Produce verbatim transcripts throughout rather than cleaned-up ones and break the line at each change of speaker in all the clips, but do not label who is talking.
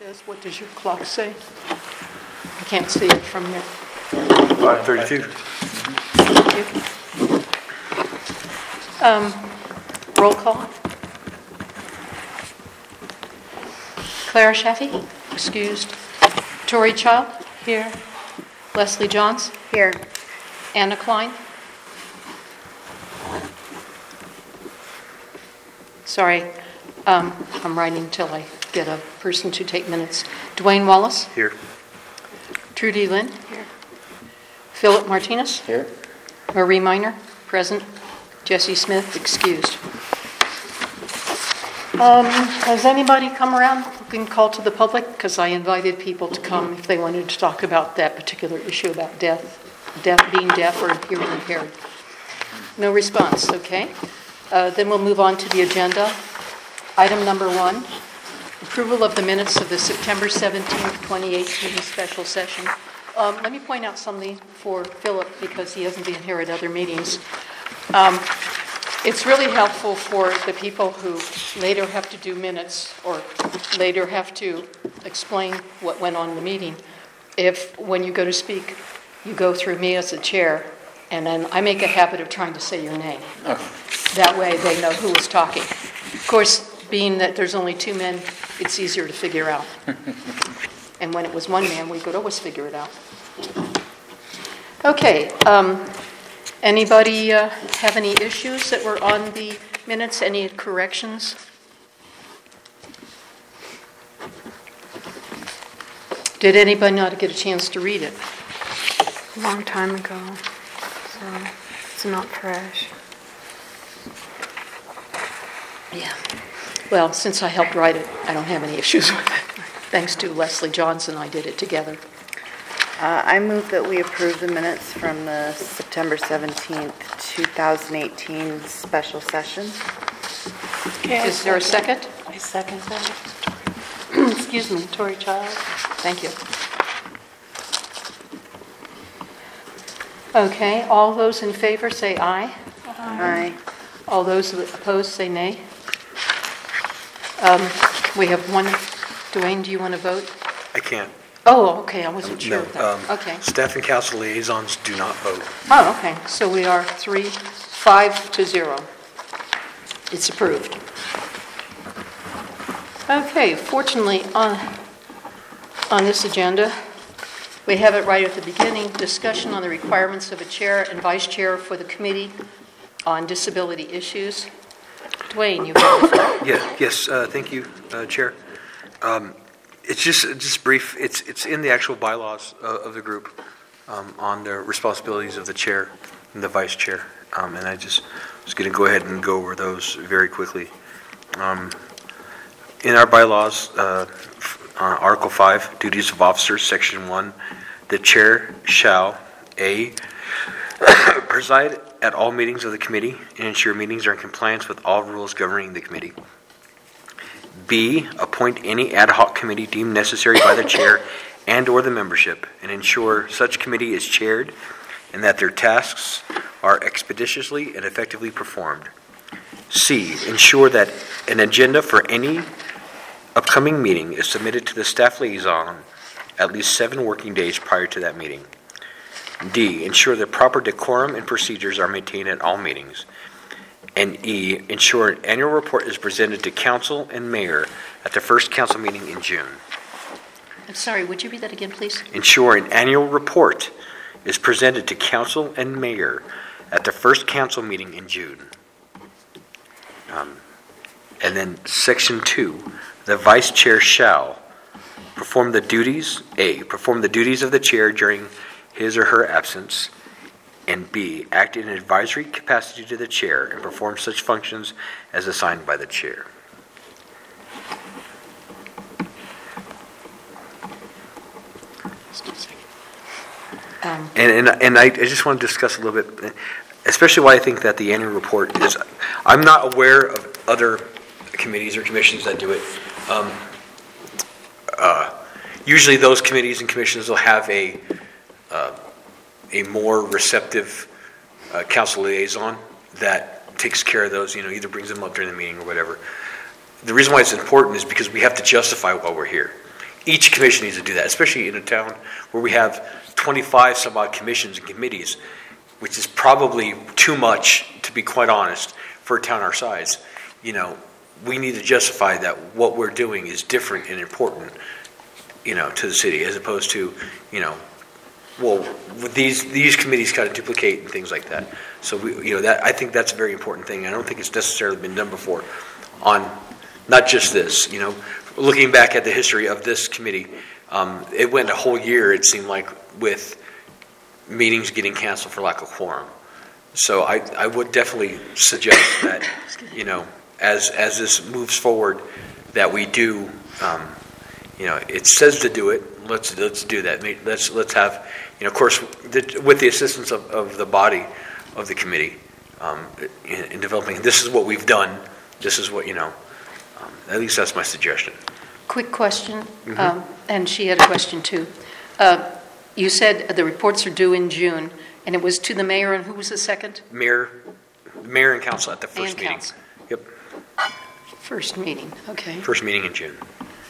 Says, what does your clock say? I can't see it from here.
five thirty-two.
Thank you. Um, roll call. Clara Shaffey, excused. Tori Child, here. Leslie Johns,
Here.
Anna Klein. Sorry, um, I'm writing till I get a person to take minutes. Dwayne Wallace.
Here.
Trudy Lynn. Here. Philip Martinez.
Here.
Marie Miner, present. Jesse Smith, excused. Um, has anybody come around looking call to the public? Because I invited people to come if they wanted to talk about that particular issue about death, deaf, being deaf or hearing impaired. No response, okay. Uh, then we'll move on to the agenda. Item number one, approval of the minutes of the September seventeenth, twenty eighteen special session. Um, let me point out something for Philip because he hasn't been here at other meetings. Um, it's really helpful for the people who later have to do minutes or later have to explain what went on in the meeting. If when you go to speak, you go through me as the chair, and then I make a habit of trying to say your name. Okay. That way they know who was talking. Of course, being that there's only two men, it's easier to figure out. And when it was one man, we could always figure it out. Okay, um, anybody uh, have any issues that were on the minutes? Any corrections? Did anybody not get a chance to read it?
A long time ago, so it's not fresh.
Yeah. Well, since I helped write it, I don't have any issues with it. Thanks to Leslie Johnson, I did it together.
Uh, I move that we approve the minutes from the September seventeenth, twenty eighteen special session.
Okay, is there a second?
I second that.
Excuse me, Tori Child. Thank you. Okay, all those in favor say aye.
Aye.
All those opposed say nay. Um, we have one. Dwayne, do you want to vote?
I can't.
Oh, okay, I wasn't sure
No,
of that.
um,
Okay.
Staff and council liaisons do not vote.
Oh, okay, so we are three, five to zero. It's approved. Okay, fortunately, on, on this agenda, we have it right at the beginning, discussion on the requirements of a chair and vice chair for the Committee on Disability Issues. Dwayne, you have the floor.
Yeah, yes, uh, thank you, uh, Chair. Um, it's just just brief. It's it's in the actual bylaws uh, of the group um, on the responsibilities of the chair and the vice chair, um, and I just was going to go ahead and go over those very quickly. Um, in our bylaws, uh, uh, Article five, Duties of Officers, Section one, the chair shall A, preside at all meetings of the committee and ensure meetings are in compliance with all rules governing the committee. B, appoint any ad hoc committee deemed necessary by the chair and or the membership and ensure such committee is chaired and that their tasks are expeditiously and effectively performed. C, ensure that an agenda for any upcoming meeting is submitted to the staff liaison at least seven working days prior to that meeting. D, ensure that proper decorum and procedures are maintained at all meetings. And E, ensure an annual report is presented to council and mayor at the first council meeting in June.
I'm sorry, would you read that again, please?
Ensure an annual report is presented to council and mayor at the first council meeting in June. Um, and then section two, the vice chair shall perform the duties, A, perform the duties of the chair during his or her absence, and B, act in an advisory capacity to the chair and perform such functions as assigned by the chair.
Um,
And and, and I, I just want to discuss a little bit, especially why I think that the annual report is, I'm not aware of other committees or commissions that do it. Um, uh, usually those committees and commissions will have a uh, a more receptive uh, council liaison that takes care of those, you know, either brings them up during the meeting or whatever. The reason why it's important is because we have to justify why we're here. each commission needs to do that, especially in a town where we have twenty-five some odd commissions and committees, which is probably too much, to be quite honest, for a town our size. You know, we need to justify that what we're doing is different and important, you know, to the city, as opposed to, you know, well, with these these committees kind of duplicate and things like that. So we, you know, that I think that's a very important thing. I don't think it's necessarily been done before, on not just this. You know, looking back at the history of this committee, um, it went a whole year. It seemed like with meetings getting canceled for lack of quorum. So I I would definitely suggest that, you know, as as this moves forward, that we do. Um, you know, it says to do it. Let's let's do that. Let's let's have, you know, of course, the, with the assistance of, of the body of the committee um, in, in developing. This is what we've done. This is what, you know. Um, at least that's my suggestion.
Quick question,
Mm-hmm.
um, and she had a question too. Uh, you said the reports are due in June, and it was to the mayor, and who was the second?
Mayor, mayor and council at the first
And
meeting.
council.
Yep,
First meeting, okay.
first meeting in June.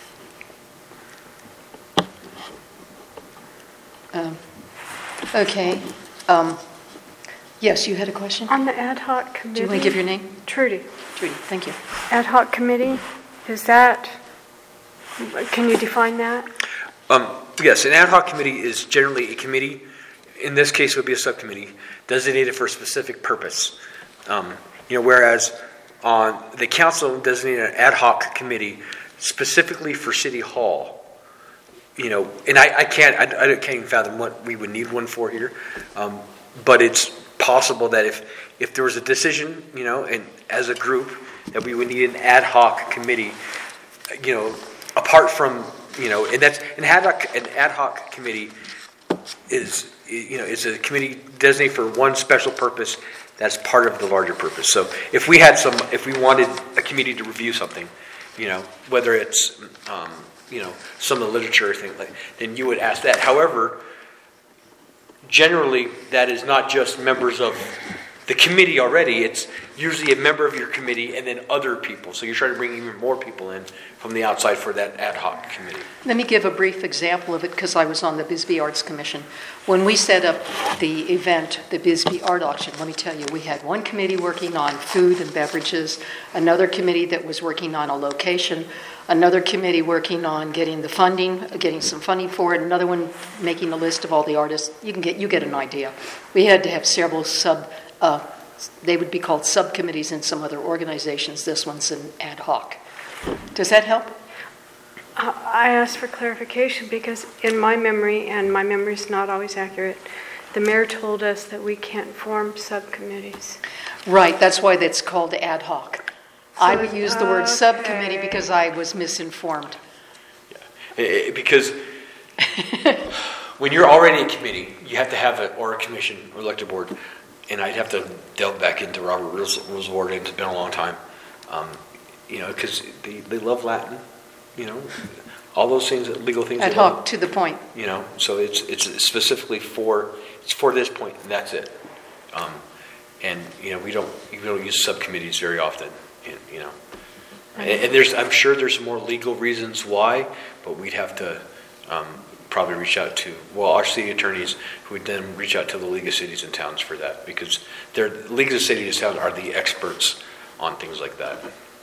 Um, Okay. Um, Yes, you had a question?
On the ad hoc committee.
Do you want to give your name?
Trudy.
Trudy, thank you.
Ad hoc committee, is that, can you define that?
Um, yes, an ad hoc committee is generally a committee. In this case, it would be a subcommittee designated for a specific purpose. Um, you know, whereas on the council designated an ad hoc committee specifically for City Hall. You know, and I, I can't, I, I can't even fathom what we would need one for here. Um, but it's possible that if, if there was a decision, you know, and as a group, that we would need an ad hoc committee, you know, apart from, you know, and that's, an ad hoc, an ad hoc committee is, you know, is a committee designated for one special purpose that's part of the larger purpose. So if we had some, if we wanted a committee to review something, you know, whether it's, um, you know, some of the literature thing, like, then you would ask that. However, generally, that is not just members of the committee already. It's usually a member of your committee and then other people. So you're trying to bring even more people in from the outside for that ad hoc committee.
Let me give a brief example of it because I was on the Bisbee Arts Commission. When we set up the event, the Bisbee Art Auction, let me tell you, we had one committee working on food and beverages, another committee that was working on a location, another committee working on getting the funding, getting some funding for it, another one making a list of all the artists. You can get you get an idea. We had to have several sub, uh, they would be called subcommittees in some other organizations. This one's an ad hoc. Does that help?
Uh, I asked for clarification because in my memory, and my memory is not always accurate, the mayor told us that we can't form subcommittees.
Right, that's why that's called ad hoc. I would use the word
Okay.
subcommittee because I was misinformed.
Eh, eh, Because when you're already a committee, you have to have a, or a commission or elected board, and I'd have to delve back into Robert Rules, Rules of Order, and it's been a long time. Um, you know, because they, they love Latin, you know, all those things, legal things.
Ad
they love,
hoc, to the point.
You know, so it's it's specifically for it's for this point, and that's it. Um, and you know, we don't we don't use subcommittees very often, and, you know. And, and there's, I'm sure there's more legal reasons why, but we'd have to um, probably reach out to, well, our city attorneys, who would then reach out to the League of Cities and Towns for that, because they're, the League of Cities and Towns are the experts on things like that.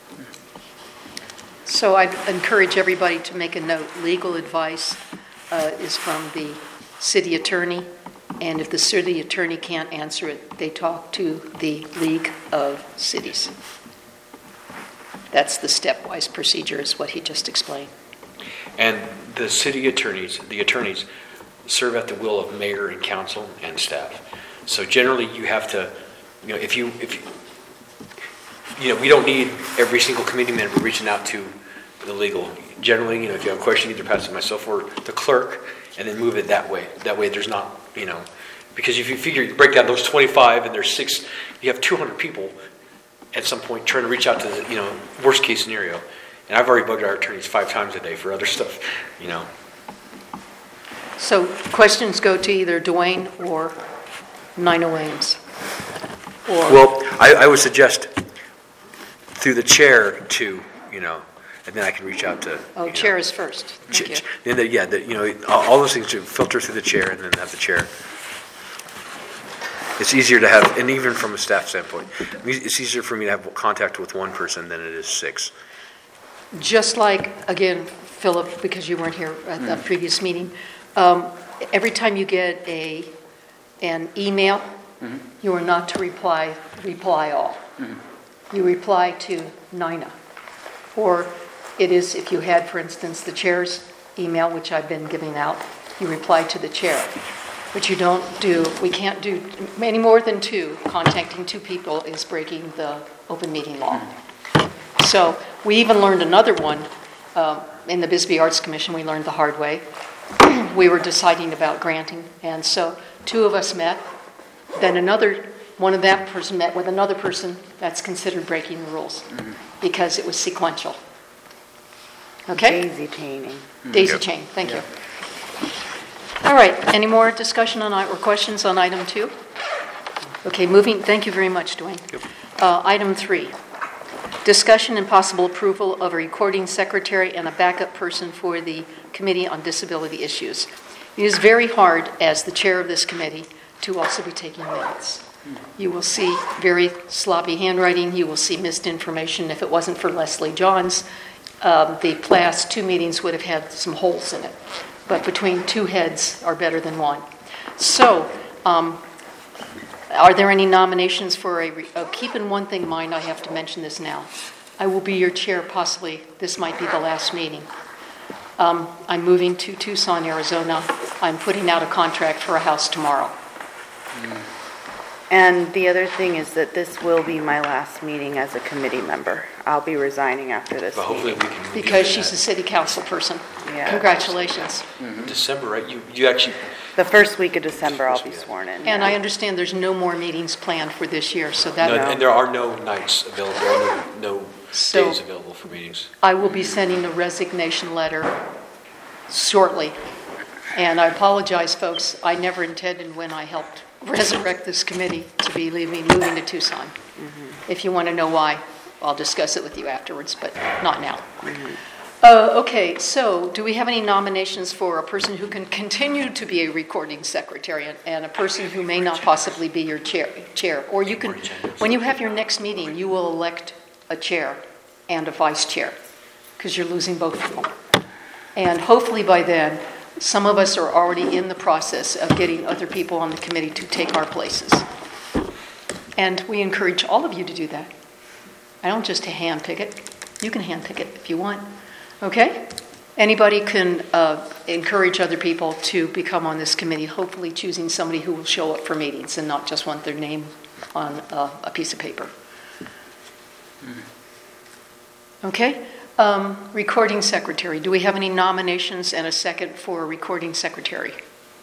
So I'd encourage everybody to make a note. Legal advice uh, is from the city attorney, and if the city attorney can't answer it, they talk to the League of Cities. That's the stepwise procedure, is what he just explained.
And the city attorneys, the attorneys, serve at the will of mayor and council and staff. So generally, you have to, you know, if you, if you, you know, we don't need every single committee member reaching out to the legal. Generally, you know, if you have a question, either pass it to myself or the clerk, and then move it that way. That way, there's not, you know, because if you figure, you break down those twenty-five and there's six, you have two hundred people at some point trying to reach out to the, you know, worst case scenario. And I've already bugged our attorneys five times a day for other stuff, you know.
So questions go to either Dwayne or Nina Williams. Or
Well, I, I would suggest through the chair to, you know, and then I can reach out to.
Oh,
you
chair
know,
is first.
ch-
Thank you.
ch- Then, the- yeah, the- you know, all all those things should filter through the chair and then have the chair. It's easier to have, and even from a staff standpoint, it's easier for me to have contact with one person than it is six.
Just like, again, Philip, because you weren't here at the previous meeting, um, every time you get a, an email, you are not to reply, reply all. You reply to Nina. Or it is, if you had, for instance, the chair's email, which I've been giving out, you reply to the chair. But you don't do, we can't do any more than two. Contacting two people is breaking the open meeting law. So we even learned another one um, in the Bisbee Arts Commission. We learned the hard way. We were deciding about granting, and so two of us met. Then another, one of that person met with another person. That's considered breaking the rules because it was sequential. Okay?
Daisy chaining.
Daisy
Yep.
chain, thank you. All right, any more discussion on, i- or questions on item two? Okay, moving, thank you very much, Dwayne.
Yep.
Uh, Item three, discussion and possible approval of a recording secretary and a backup person for the Committee on Disability Issues. It is very hard, as the chair of this committee, to also be taking minutes. You will see very sloppy handwriting, you will see missed information. If it wasn't for Leslie Johns, um, the last two meetings would have had some holes in it. But between two heads are better than one. So, um, are there any nominations for a, re- oh, keep in one thing in mind, I have to mention this now. I will be your chair, possibly, this might be the last meeting. Um, I'm moving to Tucson, Arizona. I'm putting out a contract for a house tomorrow.
And the other thing is that this will be my last meeting as a committee member. I'll be resigning after this
But hopefully
meeting.
we can.
Because
revisit
she's a
that.
city council person.
Yeah.
Congratulations.
December, right? You, you actually,
The first week of December, I'll be sworn in.
And I
yeah.
understand there's no more meetings planned for this year, so
no,
that,
and there are no nights available, there are no, no
So-
days available for meetings.
I will be sending a resignation letter shortly. And I apologize, folks, I never intended when I helped resurrect this committee to be leaving, moving to Tucson. If you want to know why, I'll discuss it with you afterwards, but not now. Uh, okay, so do we have any nominations for a person who can continue to be a recording secretary and- and a person who may not possibly be your chair? chair? Or you can, when you have your next meeting, you will elect a chair and a vice chair, because you're losing both of them. And hopefully by then, some of us are already in the process of getting other people on the committee to take our places. And we encourage all of you to do that. I don't just hand pick it. You can hand pick it if you want. Okay? Anybody can uh, encourage other people to become on this committee, hopefully choosing somebody who will show up for meetings and not just want their name on uh, a piece of paper. Okay? Um, recording secretary. Do we have any nominations and a second for a recording secretary?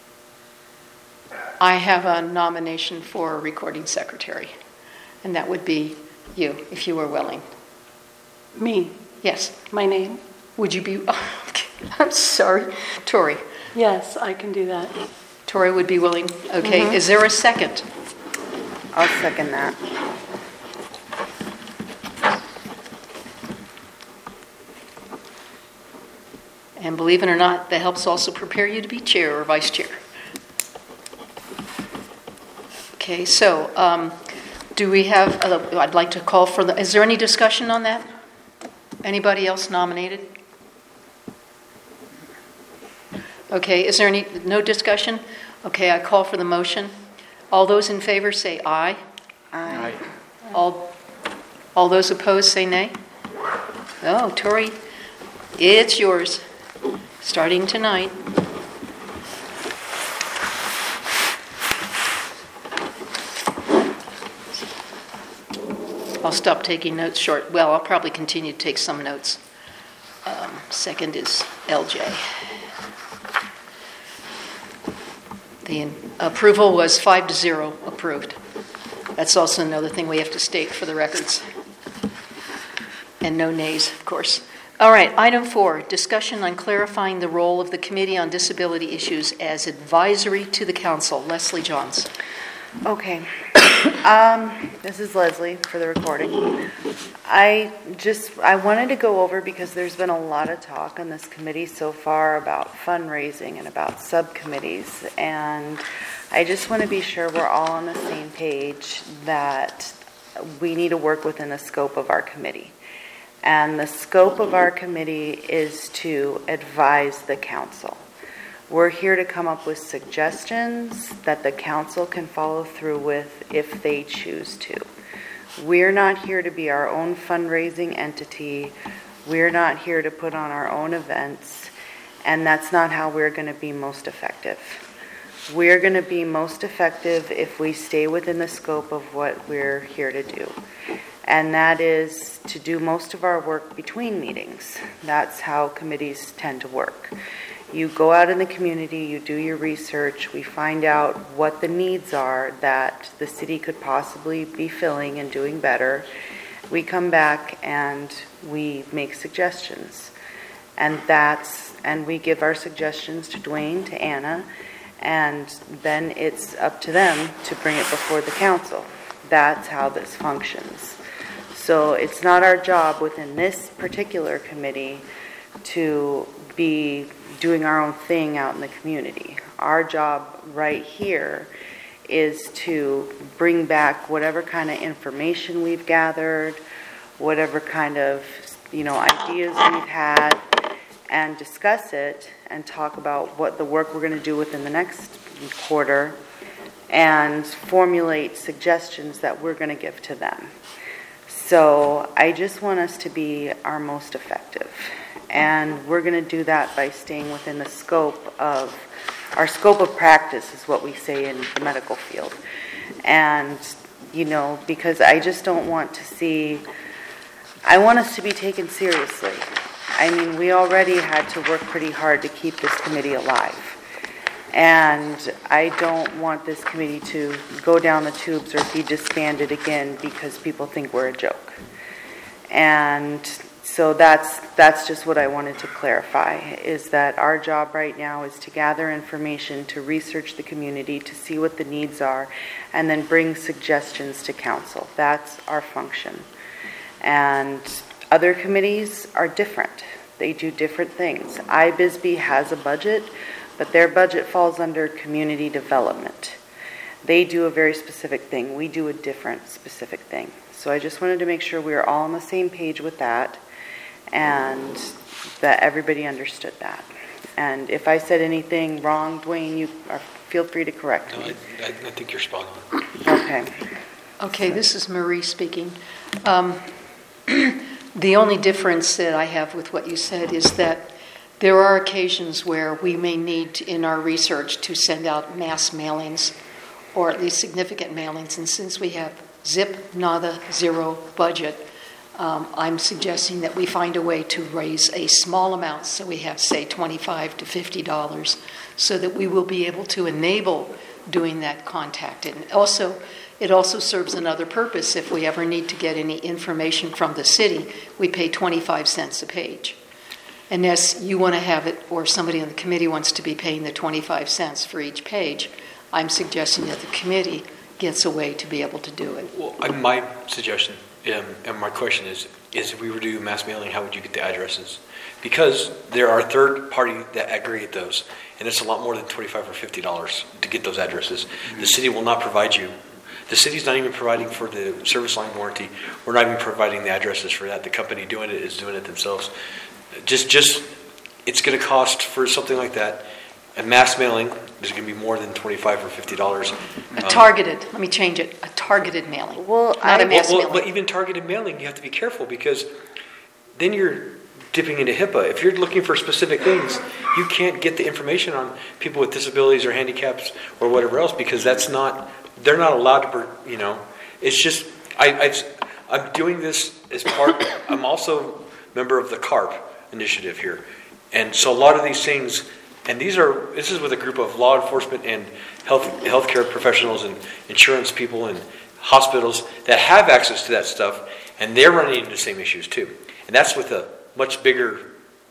I have a nomination for a recording secretary, and that would be you, if you were willing.
Me,
Yes.
my name?
Would you be, I'm sorry, Tori.
Yes, I can do that.
Tori would be willing. Okay, is there a second?
I'll second that.
And believe it or not, that helps also prepare you to be chair or vice chair. Okay, so um, do we have, uh, I'd like to call for the, is there any discussion on that? Anybody else nominated? Okay, is there any, no discussion? Okay, I call for the motion. All those in favor say aye.
Aye.
All, all those opposed say nay. Oh, Tori, it's yours, starting tonight. I'll stop taking notes short. Well, I'll probably continue to take some notes. Um, second is L J. The approval was five to zero approved. That's also another thing we have to state for the records. And no nays, of course. All right, item four, discussion on clarifying the role of the Committee on Disability Issues as advisory to the Council. Leslie Johns.
Okay. Um, this is Leslie for the recording. I just, I wanted to go over, because there's been a lot of talk on this committee so far about fundraising and about subcommittees, and I just want to be sure we're all on the same page that we need to work within the scope of our committee. And the scope of our committee is to advise the council. We're here to come up with suggestions that the council can follow through with if they choose to. We're not here to be our own fundraising entity. We're not here to put on our own events, and that's not how we're going to be most effective. We're going to be most effective if we stay within the scope of what we're here to do. And that is to do most of our work between meetings. That's how committees tend to work. You go out in the community, you do your research, we find out what the needs are that the city could possibly be filling and doing better. We come back and we make suggestions. And that's, and we give our suggestions to Dwayne, to Anna, and then it's up to them to bring it before the council. That's how this functions. So it's not our job within this particular committee to be doing our own thing out in the community. Our job right here is to bring back whatever kind of information we've gathered, whatever kind of, you know, ideas we've had, and discuss it and talk about what the work we're going to do within the next quarter, and formulate suggestions that we're going to give to them. So I just want us to be our most effective. And we're going to do that by staying within the scope of, our scope of practice is what we say in the medical field. And, you know, because I just don't want to see, I want us to be taken seriously. I mean, we already had to work pretty hard to keep this committee alive. And I don't want this committee to go down the tubes or be disbanded again because people think we're a joke. And so that's that's just what I wanted to clarify, is that our job right now is to gather information, to research the community, to see what the needs are, and then bring suggestions to council. That's our function. And other committees are different. They do different things. I B I S B has a budget, but their budget falls under community development. They do a very specific thing. We do a different specific thing. So I just wanted to make sure we were all on the same page with that, and that everybody understood that. And if I said anything wrong, Dwayne, you are, feel free to correct
No,
me.
I, I I think you're spot on.
Okay.
Okay, this is Marie speaking. Um, the only difference that I have with what you said is that there are occasions where we may need, in our research, to send out mass mailings, or at least significant mailings. And since we have zip, nada, zero budget, um, I'm suggesting that we find a way to raise a small amount, so we have, say, twenty-five to fifty dollars, so that we will be able to enable doing that contact. And also, it also serves another purpose. If we ever need to get any information from the city, we pay twenty-five cents a page. Unless you want to have it, or somebody on the committee wants to be paying the twenty-five cents for each page, I'm suggesting that the committee gets a way to be able to do it.
Well, I- my suggestion, um, and my question is, is if we were to do mass mailing, how would you get the addresses? Because there are third party that aggregate those, and it's a lot more than twenty-five or fifty dollars to get those addresses. The city will not provide you. The city's not even providing for the service line warranty. We're not even providing the addresses for that. The company doing it is doing it themselves. Just, just, it's going to cost for something like that. A mass mailing is going to be more than twenty-five or fifty dollars.
A targeted, let me change it, a targeted mailing,
Well,
not a
I-
mass
Well, well,
mailing.
but even targeted mailing, you have to be careful, because then you're dipping into HIPAA. If you're looking for specific things, you can't get the information on people with disabilities or handicaps or whatever else, because that's not, they're not allowed to, per- you know, it's just, I, I've, I'm doing this as part, I'm also a member of the CARP initiative here. And so a lot of these things, and these are, this is with a group of law enforcement and health healthcare professionals and insurance people and hospitals that have access to that stuff, and they're running into the same issues too. And that's with a much bigger,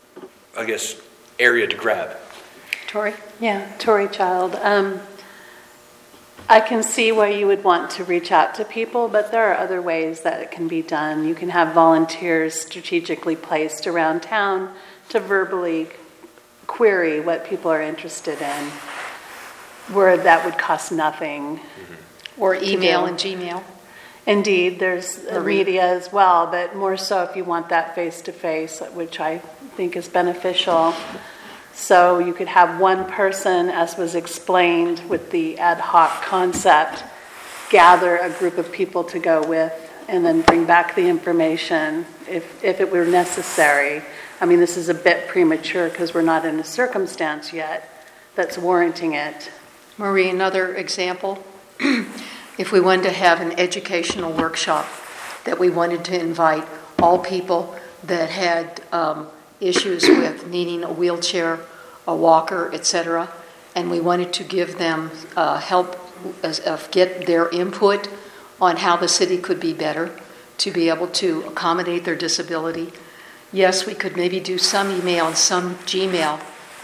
I guess, area to grab.
Tori?
Yeah, Tori Child. Um, I can see why you would want to reach out to people, but there are other ways that it can be done. You can have volunteers strategically placed around town to verbally query what people are interested in, where that would cost nothing.
Or email
do.
and Gmail.
Indeed, there's
Or
media as well, but more so if you want that face-to-face, which I think is beneficial. So you could have one person, as was explained with the ad hoc concept, gather a group of people to go with and then bring back the information if, if it were necessary. I mean, this is a bit premature because we're not in a circumstance yet that's warranting it.
Marie, another example, if we wanted to have an educational workshop that we wanted to invite all people that had um, issues with needing a wheelchair, a walker, et cetera, and we wanted to give them uh, help, as, uh, get their input on how the city could be better to be able to accommodate their disability. Yes, we could maybe do some email and some Gmail,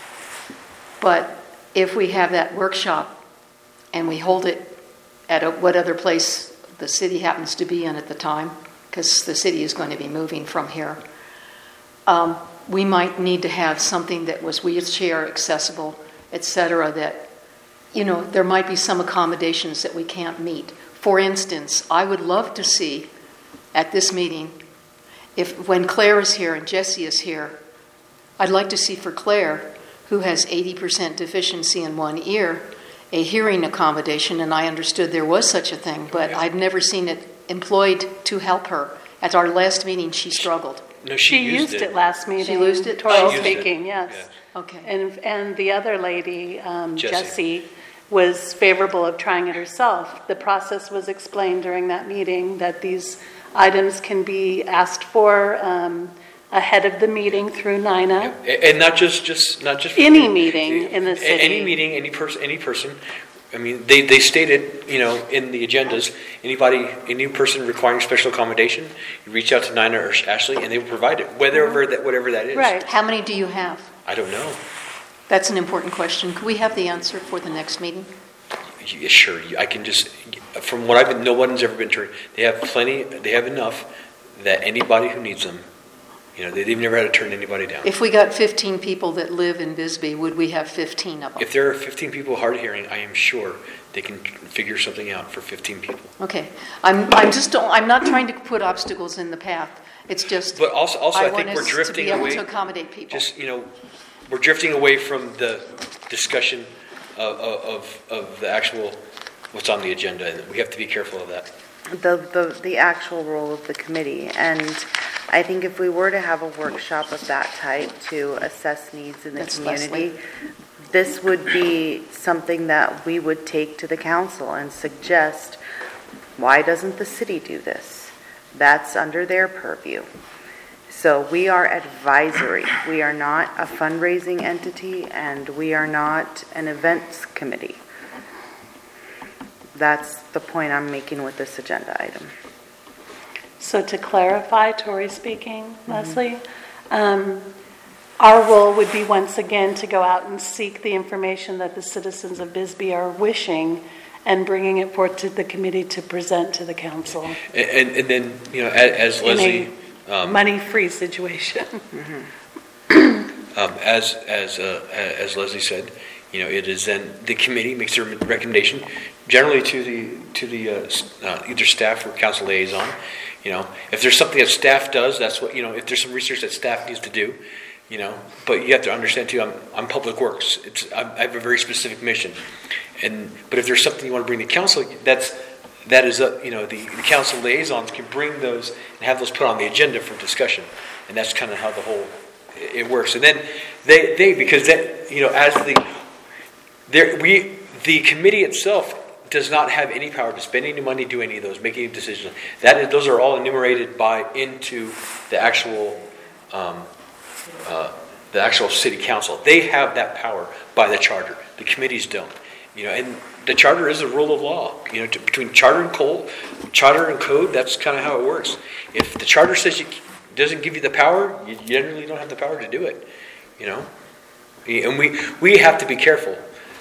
but if we have that workshop and we hold it at a, what other place the city happens to be in at the time, because the city is going to be moving from here, um, we might need to have something that was wheelchair accessible, et cetera, that, you know, there might be some accommodations that we can't meet. For instance, I would love to see at this meeting, if when Claire is here and Jesse is here, I'd like to see for Claire, who has eighty percent deficiency in one ear, a hearing accommodation, and I understood there was such a thing, but
Yeah.
I've never seen it employed to help her. At our last meeting, she struggled.
No, she,
She used it last meeting.
She used it?
Toral
She used it.
speaking, yes.
Yes.
Okay.
And and the other lady, um,
Jessie.
Jessie, was favorable of trying it herself. The process was explained during that meeting that these items can be asked for um, ahead of the meeting through NINA.
A- And not just, just not just for
Any
me.
meeting in the
A-
city.
Any meeting, any person, any person. I mean, they, they stated, you know, in the agendas, anybody, any person requiring special accommodation, you reach out to Nina or Ashley, and they will provide it, whatever that, whatever that is.
Right.
How many do you have?
I don't know.
That's an important question. Could we have the answer for the next meeting?
Yeah, sure, you- I can just, from what I've been, no one's ever been turned. They have plenty. They have enough that anybody who needs them, you know, they- they've never had to turn anybody down.
If we got fifteen people that live in Bisbee, would we have fifteen of them?
If there are fifteen people hard of hearing, I am sure they can figure something out for fifteen people.
Okay. I'm, I'm just, don't- I'm not trying to put obstacles in the path. It's just,
But also, also, I,
I
think
want
we're
us to
drifting
be able
away.
to accommodate people.
Just, you know, we're drifting away from the discussion of, of, of the actual, what's on the agenda, and we have to be careful of that.
the, the, the actual role of the committee. And I think if we were to have a workshop of that type to assess needs in the
That's
community,
Leslie.
this would be something that we would take to the council and suggest, why doesn't the city do this? That's under their purview. So we are advisory. We are not a fundraising entity, and we are not an events committee. That's the point I'm making with this agenda item.
So to clarify, Tori speaking, Leslie, um, our role would be once again to go out and seek the information that the citizens of Bisbee are wishing and bringing it forth to the committee to present to the council
And, and, and then, you know, as, as Leslie,
in a
um,
money-free situation.
um, as, as, uh, as Leslie said, you know, it is then the committee makes their recommendation, generally to the, to the, uh, s- uh, either staff or council liaison. You know, if there's something that staff does, that's what, you know, if there's some research that staff needs to do, you know, but you have to understand too, I'm, I'm public works. It's, I'm, I have a very specific mission. And, but if there's something you want to bring to council, that's, that is, uh, you know, the, the council liaisons can bring those and have those put on the agenda for discussion. And that's kind of how the whole, it works. And then they, they, because that, you know, as the, there, we, the committee itself does not have any power to spend any money, do any of those, make any decisions. That is, those are all enumerated by into the actual, um, uh, the actual city council. They have that power by the charter. The committees don't. You know, and the charter is a rule of law. You know, to, between charter and code, charter and code, that's kind of how it works. If the charter says you doesn't give you the power, you generally don't have the power to do it. You know, and we we have to be careful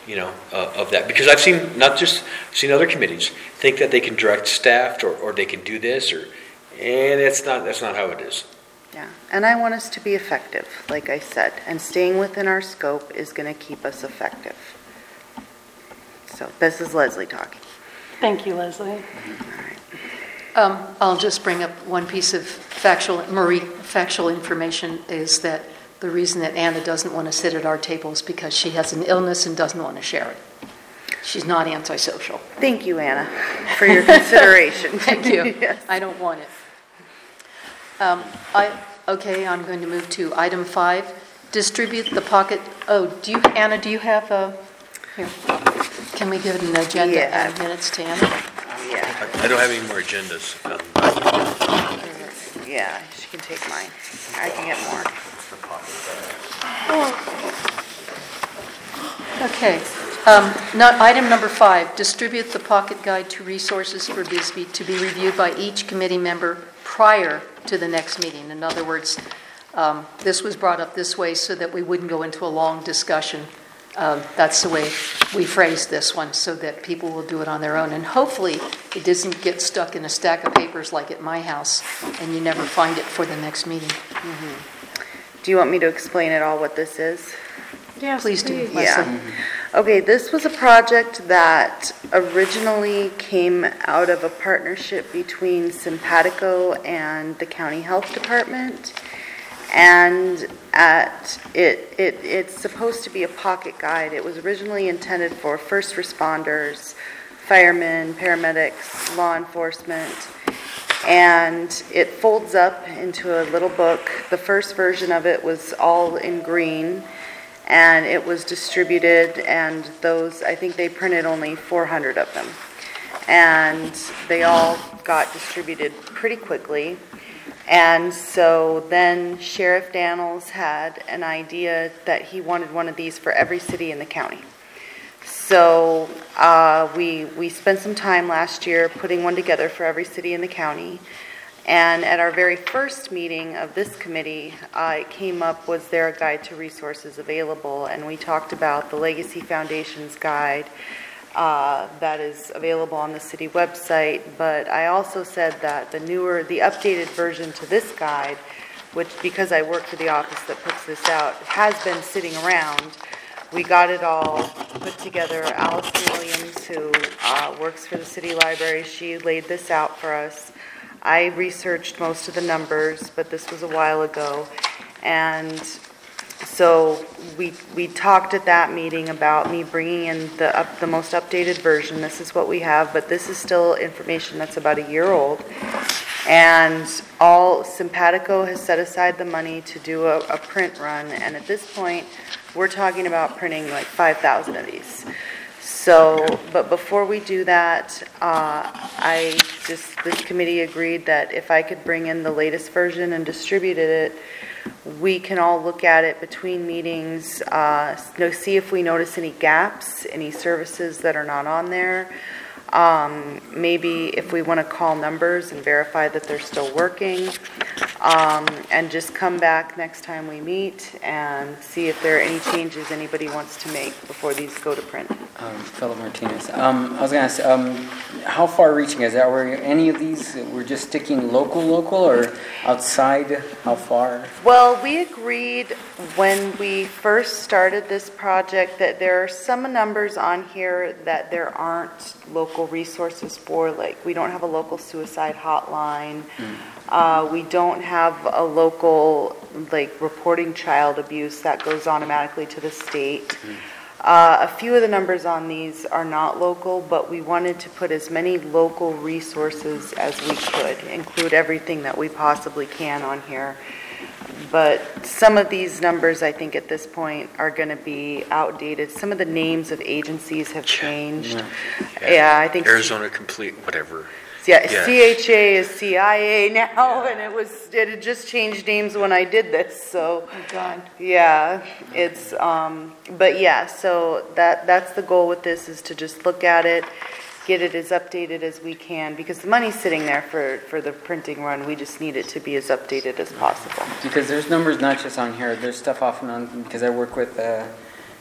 you know, uh, of that. Because I've seen, not just, seen other committees think that they can direct staff or, or they can do this, or, and that's not, that's not how it is.
Yeah, and I want us to be effective, like I said, and staying within our scope is going to keep us effective. So this is Leslie talking.
Thank you, Leslie.
Um, I'll just bring up one piece of factual, Marie, factual information is that the reason that Anna doesn't want to sit at our table is because she has an illness and doesn't want to share it. She's not antisocial.
Thank you, Anna, for your consideration.
Thank you.
Yes.
I don't want it. Um, I, okay, I'm going to move to item five. Distribute the pocket. Oh, do you, Anna, do you have a, here, can we give an agenda
Yeah.
and minutes to Anna?
Yeah,
I don't have any more agendas. Um,
yeah, she can take mine. I can get more.
Okay. Um, no- Item number five, distribute the pocket guide to resources for Bisbee to be reviewed by each committee member prior to the next meeting. In other words, um, this was brought up this way so that we wouldn't go into a long discussion. Um, That's the way we phrased this one, so that people will do it on their own. And hopefully, it doesn't get stuck in a stack of papers like at my house, and you never find it for the next meeting.
Do you want me to explain at all what this is?
Yes,
Please do,
please.
Leslie.
Yeah. Okay, this was a project that originally came out of a partnership between Simpatico and the County Health Department. And at it, it, it's supposed to be a pocket guide. It was originally intended for first responders, firemen, paramedics, law enforcement. And it folds up into a little book. The first version of it was all in green, and it was distributed, and those, I think they printed only four hundred of them. And they all got distributed pretty quickly. And so then Sheriff Daniels had an idea that he wanted one of these for every city in the county. So uh, we we spent some time last year putting one together for every city in the county. And at our very first meeting of this committee, uh, it came up, was there a guide to resources available? And we talked about the Legacy Foundation's guide uh, that is available on the city website. But I also said that the newer, the updated version to this guide, which because I work for the office that puts this out, has been sitting around. We got it all put together. Allison Williams, who uh, works for the city library, she laid this out for us. I researched most of the numbers, but this was a while ago. And so we we talked at that meeting about me bringing in the up, the most updated version. This is what we have, but this is still information that's about a year old. And all Simpatico has set aside the money to do a, a print run. And at this point, we're talking about printing like five thousand of these. So, but before we do that, uh, I just, this committee agreed that if I could bring in the latest version and distributed it, we can all look at it between meetings, uh, see if we notice any gaps, any services that are not on there. Um, maybe if we want to call numbers and verify that they're still working, um, and just come back next time we meet and see if there are any changes anybody wants to make before these go to print.
Um, Philip Martinez. Um, I was going to ask, um, how far-reaching is that? Were any of these, we're just sticking local, local, or outside? How far?
Well, we agreed when we first started this project that there are some numbers on here that there aren't local resources for. Like, we don't have a local suicide hotline. Mm. Uh, we don't have a local, like, reporting child abuse that goes automatically to the state. Mm. Uh, a few of the numbers on these are not local, but we wanted to put as many local resources as we could, include everything that we possibly can on here. But some of these numbers, I think at this point, are going to be outdated. Some of the names of agencies have changed.
Yeah,
yeah I think
Arizona Complete, whatever.
Yeah,
yeah,
C H A is C I A now, and it was it had just changed names when I did this. So,
Oh, God.
yeah, it's um, but yeah, so that that's the goal with this, is to just look at it, get it as updated as we can, because the money's sitting there for for the printing run. We just need it to be as updated as possible.
Because there's numbers not just on here. There's stuff often on, because I work with uh,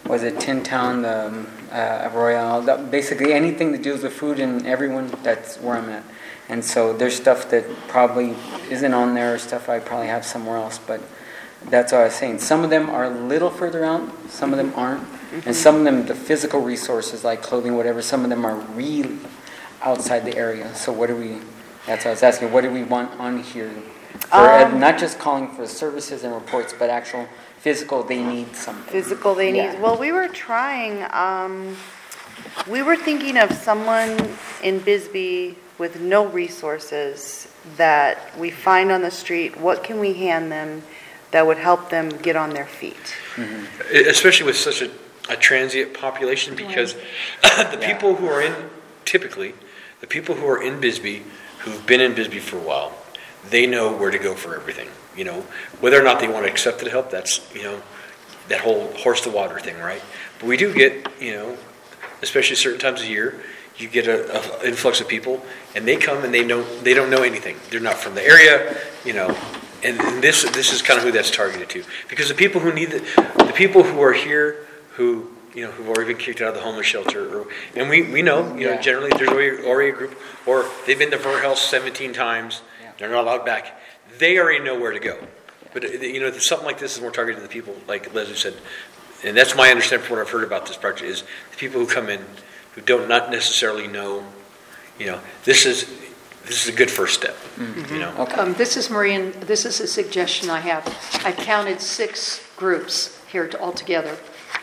was it Tin Town, the um, uh, Royale, that- basically anything that deals with food and everyone, that's where I'm at. And so there's stuff that probably isn't on there, stuff I probably have somewhere else, but that's what I was saying. Some of them are a little further out, some of them aren't. And some of them, the physical resources like clothing, whatever, some of them are really outside the area. So what do we, that's what I was asking, what do we want on here? For,
Um,
not just calling for services and reports, but actual physical, they need something.
Physical they need.
Yeah.
Well, we were trying, um, we were thinking of someone in Bisbee with no resources that we find on the street. What can we hand them that would help them get on their feet?
Especially with such a, a transient population, because the
Yeah.
people who are in, typically, the people who are in Bisbee, who've been in Bisbee for a while, they know where to go for everything. You know, whether or not they want to accept the help, that's, you know, that whole horse to water thing, right? But we do get, you know, especially certain times of year, you get a, a influx of people, and they come and they know they don't know anything. They're not from the area, you know. And, and this this is kind of who that's targeted to, because the people who need the the people who are here who you know who've already been kicked out of the homeless shelter, or, and we, we know you know
Yeah.
generally there's already, already a group, or they've been to Vert Health seventeen times,
Yeah.
they're not allowed back. They already know where to go. But uh, you know something like this is more targeted to the people, like Leslie said, and that's my understanding from what I've heard about this project is the people who come in who don't not necessarily know, you know, this is this is a good first step. You know.
Okay.
Um, This is Marie, and this is a suggestion I have. I counted six groups here to- altogether.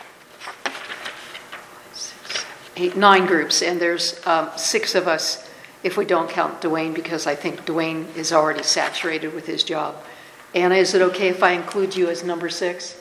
Six, Eight, nine groups, and there's um, six of us, if we don't count Dwayne, because I think Dwayne is already saturated with his job. Anna, is it okay if I include you as number six?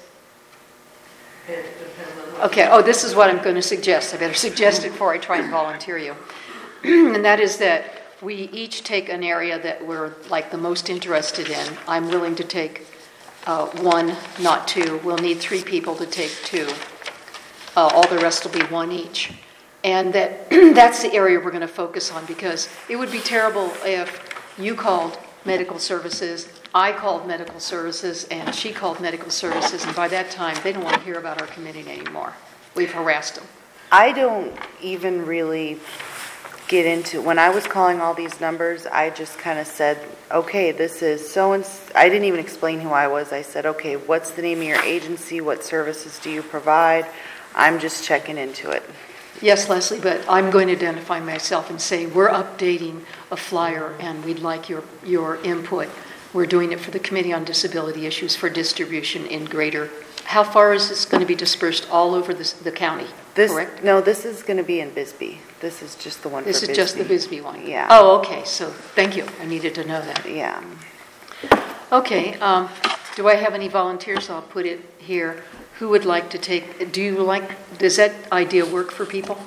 Okay, oh, this is what I'm going to suggest. I better suggest it before I try and volunteer you. And that is that we each take an area that we're like the most interested in. I'm willing to take uh, one, not two. We'll need three people to take two. Uh, all the rest will be one each. And that that's the area we're going to focus on, because it would be terrible if you called medical services, I called medical services, and she called medical services, and by that time, they don't want to hear about our committee anymore. We've harassed them.
I don't even really get into, when I was calling all these numbers, I just kind of said, okay, this is so, and I didn't even explain who I was. I said, okay, what's the name of your agency? What services do you provide? I'm just checking into it.
Yes, Leslie, but I'm going to identify myself and say, we're updating a flyer, and we'd like your, your input. We're doing it for the Committee on Disability Issues for distribution in greater, how far is this going to be dispersed all over the, the county,
This,
correct?
no, this is going to be in Bisbee. This is just the one for
This
Bisbee.
is just the Bisbee one?
Yeah.
Oh, okay, so, thank you, I needed to know that.
Yeah.
Okay, um, do I have any volunteers? I'll put it here. Who would like to take, do you like, does that idea work for people?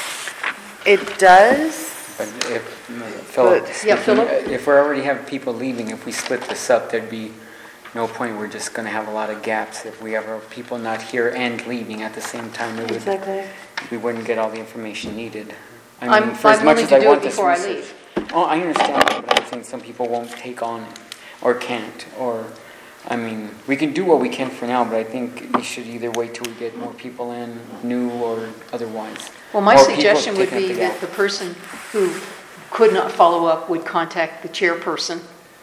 It does.
But if, Philip,
But-
Yeah,
speaking,
Philip?
uh, if we already have people leaving, if we split this up, there'd be no point. We're just going to have a lot of gaps. If we have our people not here and leaving at the same time, we, would,
Exactly.
we wouldn't get all the information needed. I
I'm-
mean, for as
I'm
much
willing
as
to
I
do it
want this
before I
research- Oh, I understand that, but I think some people won't take on it or can't. Or, I mean, we can do what we can for now, but I think we should either wait till we get more people in, new or otherwise.
Well, my
Or people
suggestion would
taking up
be
the
that
gap.
the person who could not follow up would contact the chairperson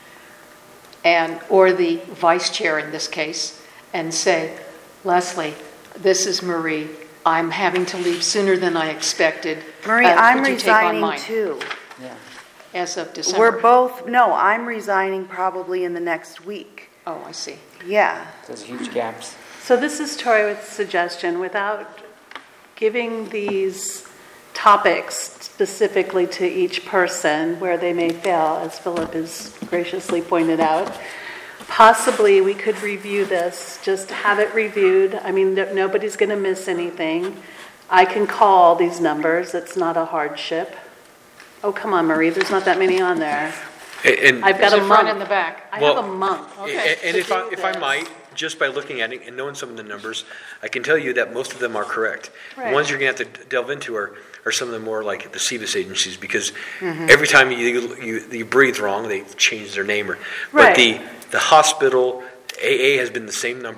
and, or the vice chair in this case, and say, Leslie, this is Marie. I'm having to leave sooner than I expected.
Marie,
Uh,
I'm
could you take on
resigning
mine
too.
Yeah.
As of December.
We're both, no, I'm resigning probably in the next week.
Oh, I see.
Yeah.
There's huge gaps.
So this is Tori with a suggestion. Without giving these topics specifically to each person where they may fail, as Philip has graciously pointed out, possibly we could review this, just have it reviewed. I mean, no- nobody's going to miss anything. I can call these numbers. It's not a hardship. Oh, come on, Marie. There's not that many on there.
And, and
I've got
There's
a
a front
month.
and the back.
I
Well,
have a month.
Okay.
And, and
to
if I
do
if I
this.
might, just by looking at it and knowing some of the numbers, I can tell you that most of them are correct. The
Right.
ones you're going to have to delve into are, are some of the more like the C V S agencies, because
Mm-hmm.
every time you, you you breathe wrong, they change their name. Or,
Right.
But the the hospital A A has been the same number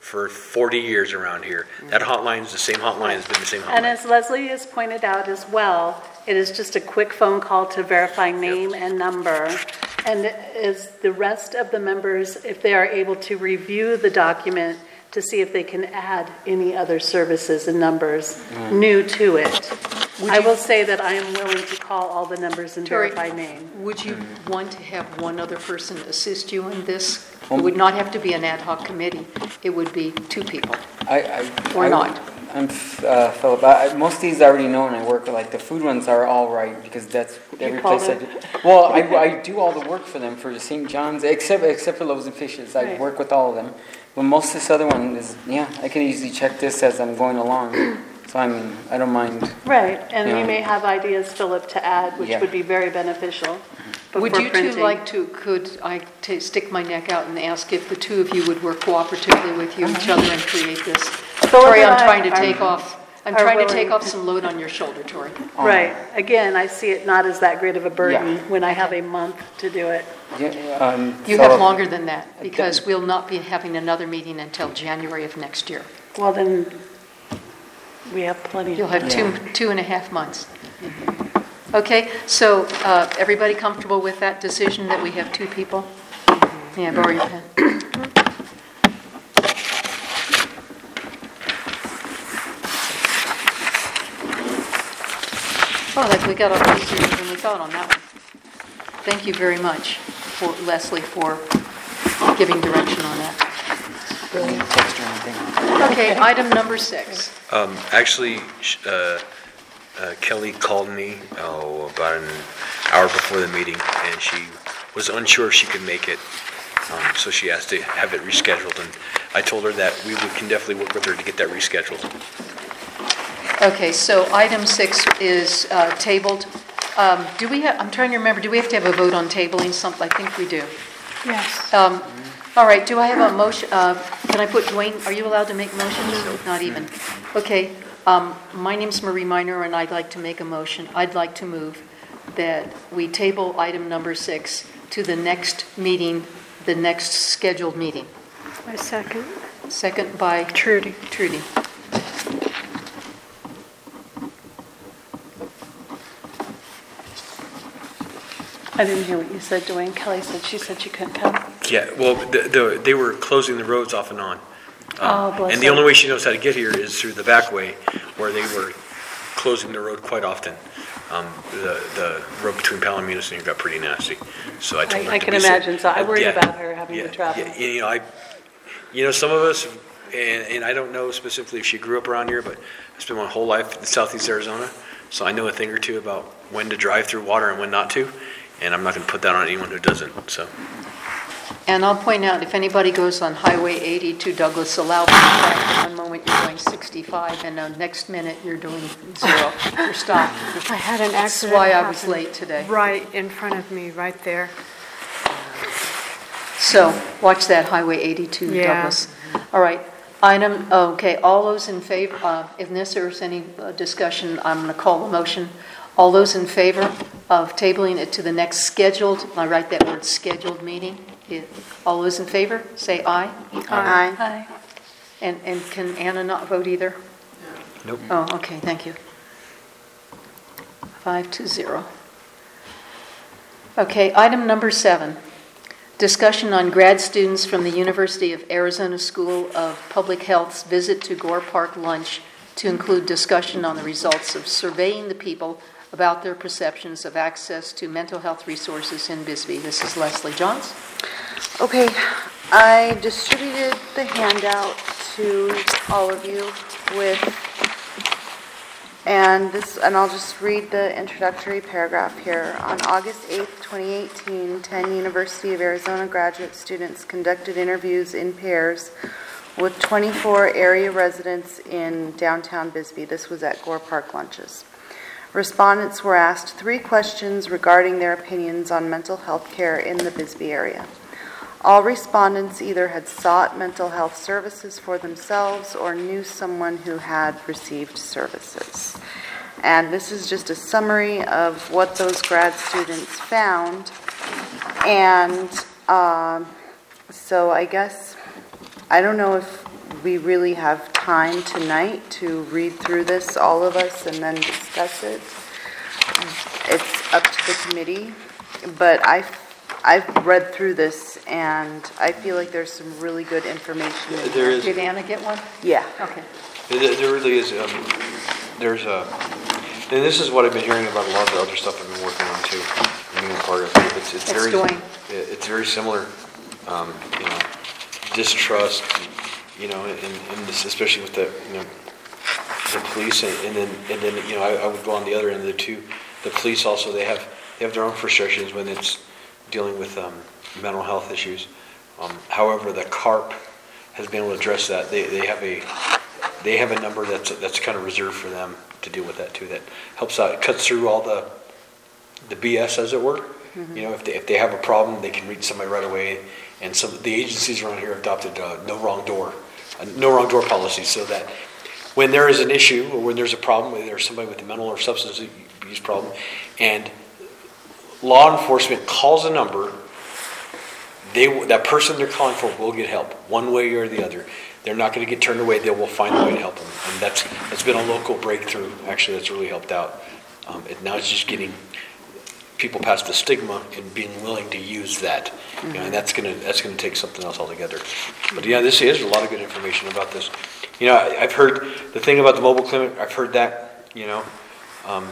for forty years around here. That hotline is the same hotline, has been the same hotline.
And as Leslie has pointed out as well, it is just a quick phone call to verify name and number. And is the rest of the members, if they are able to review the document to see if they can add any other services and numbers
Mm.
new to it. I will say that I am willing to call all the numbers and
Tori,
verify name.
Would you want to have one other person assist you in this? It
Um,
would not have to be an ad hoc committee. It would be two people.
I, I,
Or
I-
not.
I'm uh, Philip. I, I- most of these I already know, and I work like the food ones are all right because that's every
call
place I
them?
do. Well, I, I do all the work for them for Saint John's, except except for Loaves and Fishes. I
Right.
work with all of them. But most of this other one is, yeah, I can easily check this as I'm going along. So I mean, I don't mind.
Right, and
Yeah.
you may have ideas, Philip, to add, which
Yeah.
would be very beneficial. But
Would
for
you two
printing-
like to, could I ta- stick my neck out and ask if the two of you would work cooperatively with you, each other, and create this? Tori,
and
I'm
I
trying to
are-
take off, I'm
are
trying to take
willing.
off some load on your shoulder, Tori.
Right, again, I see it not as that great of a burden
Yeah.
when I have a month to do it.
Yeah, um,
You
so-
have longer than that, because we'll not be having another meeting until January of next year.
Well, then, we have plenty.
You'll have two, two and a half months. Okay, so uh, everybody comfortable with that decision that we have two people? Yeah, borrow your pen. Oh, like we got off easier than we thought on that one. Thank you very much, for Leslie, for giving direction on that.
text or anything.
Okay, item number six.
Um, actually, sh- uh, uh, Kelly called me, oh, about an hour before the meeting, and she was unsure if she could make it. Um, so she asked to have it rescheduled, and I told her that we would, can definitely work with her to get that rescheduled.
Okay, so item six is uh, tabled. Um, Do we, ha- I'm trying to remember, do we have to have a vote on tabling something? I think we do.
Yes.
Um, All right, do I have a motion, uh, can I put Dwayne, are you allowed to make motions? Not even. Okay, um, my name's Marie Minor, and I'd like to make a motion. I'd like to move that we table item number six to the next meeting, the next scheduled meeting.
My second.
Second by
Trudy.
Trudy.
I didn't hear what you said, Dwayne. Kelly said she said she couldn't come.
Yeah, well, the, the, they were closing the roads off and on.
Oh, bless
And the
them.
only way she knows how to get here is through the back way, where they were closing the road quite often. Um, the, the road between Palominos and here got pretty nasty. So I told
I-
her
I
to
can
be sa-
imagine. So I
uh,
worried
yeah,
about her having to
yeah,
travel.
yeah, You know, I, you know, some of us, and, and I don't know specifically if she grew up around here, but I spent my whole life in southeast Arizona, so I know a thing or two about when to drive through water and when not to, and I'm not going to put that on anyone who doesn't. So.
And I'll point out, if anybody goes on Highway eighty to Douglas, allow them to back. One moment you're going sixty-five, and the next minute you're doing zero. You're stopped.
I had an
That's
accident
why I was
happen
late today.
Right in front of me, right there.
So, watch that, Highway eighty-two
Yeah.
Douglas. All right, item, okay, all those in favor, uh, if there's any uh, discussion, I'm going to call a motion. All those in favor of tabling it to the next scheduled, I write that word, scheduled meeting? Yeah. All those in favor, say aye.
Aye.
Hi.
And, and can Anna not vote either?
Nope.
Oh, okay, thank you. Five to zero. Okay, item number seven. Discussion on grad students from the University of Arizona School of Public Health's visit to Gore Park lunch to include discussion on the results of surveying the people about their perceptions of access to mental health resources in Bisbee. This is Leslie Johns.
Okay, I distributed the handout to all of you with, and this, and I'll just read the introductory paragraph here. On August eighth, twenty eighteen, ten University of Arizona graduate students conducted interviews in pairs with twenty-four area residents in downtown Bisbee. This was at Gore Park Lunches. Respondents were asked three questions regarding their opinions on mental health care in the Bisbee area. All respondents either had sought mental health services for themselves or knew someone who had received services. And this is just a summary of what those grad students found. And um, so I guess, I don't know if we really have time tonight to read through this, all of us, and then discuss it. It's up to the committee, but I've, I've read through this, and I feel like there's some really good information in
There is.
Did Anna get one?
Yeah.
Okay.
There there really is, um, there's a, and this is what I've been hearing about a lot of the other stuff I've been working on too, and being a part of. It's, it's
It's
very,
doing.
it's very similar, um, you know, distrust, you know, and, and this, especially with the, you know, the police, and, and then, and then, you know, I, I would go on the other end of the two. The police also, they have, they have their own frustrations when it's dealing with, um, mental health issues. Um, however, the CARP has been able to address that. They, they have a, they have a number that's, that's kind of reserved for them to deal with that too. That helps out, it cuts through all the, the B S, as it were. Mm-hmm. You know, if they, if they have a problem, they can reach somebody right away. And some, the agencies around here have adopted uh, no wrong door, uh, no wrong door policy, so that when there is an issue or when there's a problem, whether there's somebody with a mental or substance abuse problem, and law enforcement calls a number, they that person they're calling for will get help one way or the other. They're not going to get turned away. They will find a way to help them, and that's that's been a local breakthrough. Actually, that's really helped out. Um, it, now it's just getting people past the stigma and being willing to use that, mm-hmm. you know, and that's gonna that's gonna take something else altogether. But yeah, this is a lot of good information about this. You know, I, I've heard the thing about the mobile clinic. I've heard that. You know, um,